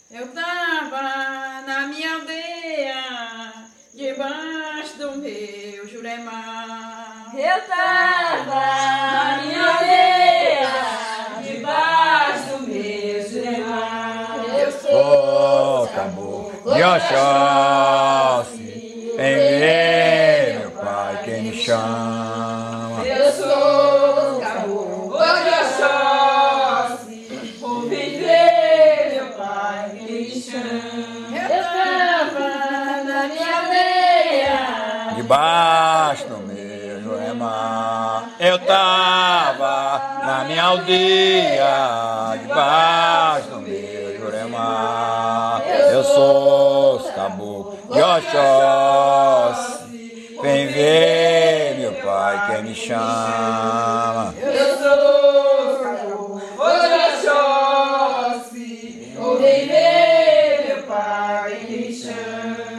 Eu tava na minha aldeia, debaixo do meu jurema. Eu tava na minha aldeia, debaixo do meu jurema. Eu sou caboclo de Oxóssi, vem ver meu pai que me chama. Eu sou caboclo de Oxóssi, vou viver meu pai que me chama. Eu tava na minha aldeia, Debaixo do meu jurema. Eu tava na minha aldeia, debaixo do meu jurema. Eu sou os caboclos de Oxóssi, vem ver meu pai que me chama. Eu sou caboclo de Oxóssi, vou viver meu pai que me chama.